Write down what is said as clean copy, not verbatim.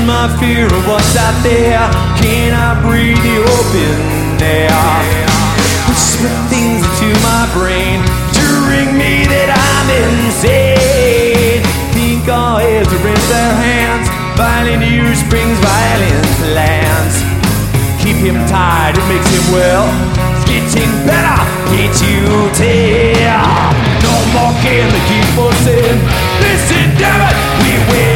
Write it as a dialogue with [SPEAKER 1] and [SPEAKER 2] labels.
[SPEAKER 1] my fear of what's out there. Can I breathe the open air? Whisper things into my brain to ring me that I'm insane. Think all heads are in their hands. Violent use brings violent plans. Keep him tied, it makes him well. It's getting better, can't you tell? No more can they keep us in. Listen, damn it, we win.